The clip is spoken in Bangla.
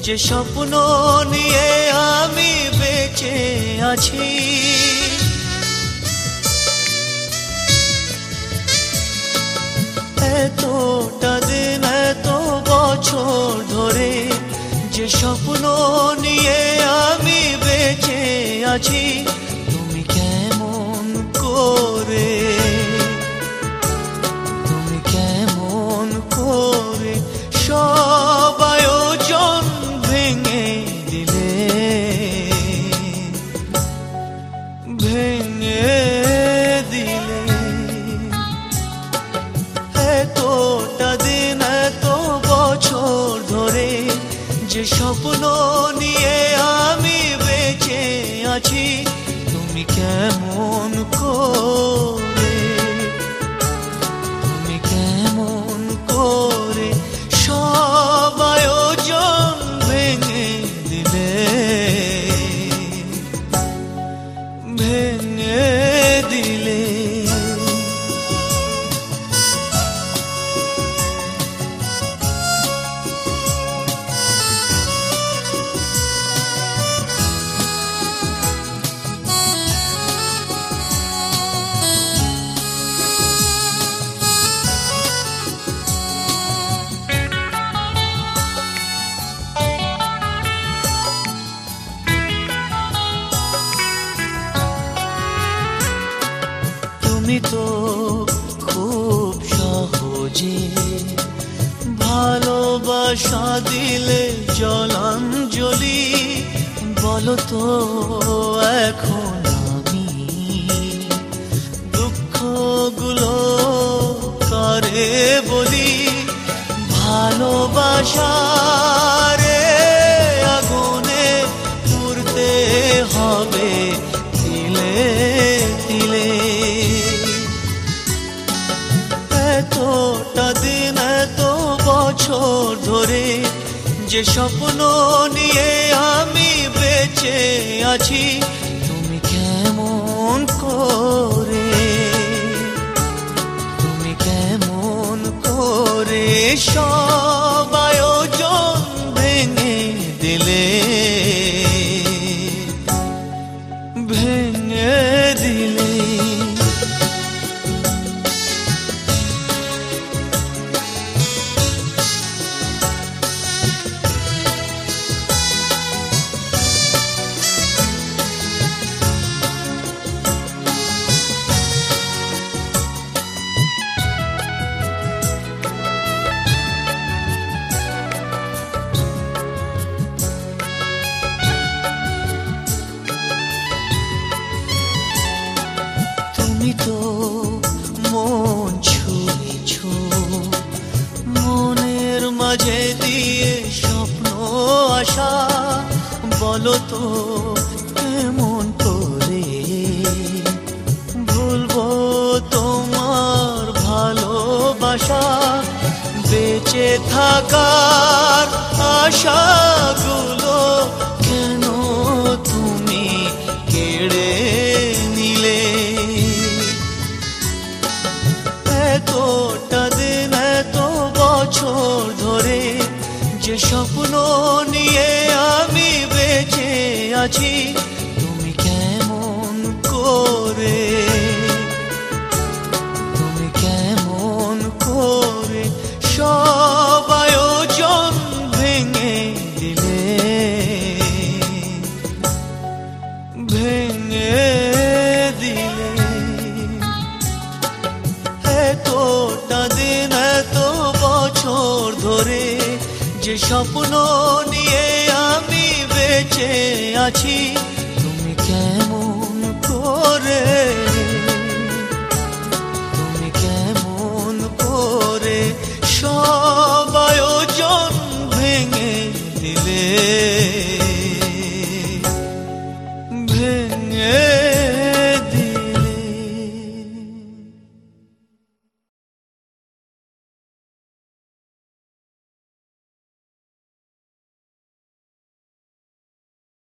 যে স্বপ্ন নিয়ে আমি বেঁচে আছি, এতটা দিন এত বছর ধরে যে স্বপ্ন নিয়ে আমি বেঁচে আছি, তুমি কেমন করে সব আয়োজন ভেঙে দিলে, ভেঙে দিলে। এতটা দিন এত বছর ধরে যে স্বপ্ন নিয়ে আমি বেঁচে আছি, তুমি কেমন করে সব আয়োজন ভেঙে দিলে, ভেঙে দিলে। তুমি তো খুব সহজে ভালোবাসা দিলে জলাঞ্জলি, বলো তো এখন আমি দুঃখগুলো কারে বলি। ভালোবাসারে আগুনে পুড়তে হবে তিলে তিলে। এতটা দিন এত বছর ধরে যে স্বপ্ন নিয়ে আমি বেঁচে আছি, তুমি কেমন করে সব আয়োজন ভেঙে দিলে, ভেঙে দিলে। তুমি তো মন ছুঁয়েছ, মনের মাঝে দিয়ে স্বপ্ন আশা, বলো তো কেমন করে ভুলবো তোমার ভালোবাসা। বেঁচে থাকার আশাগুলো কেন তুমি কেড়ে নিলে। এতটা দিন এত বছর ধরে যে স্বপ্ন নিয়ে আমি বেঁচে আছি, তুমি কেমন করে সব আয়োজন ভেঙে দিলে, ভেঙে দিলে। এতটা দিন এত বছর ধরে যে স্বপ্ন নিয়ে আমি বেঁচে আছি, তুমি কেমন করে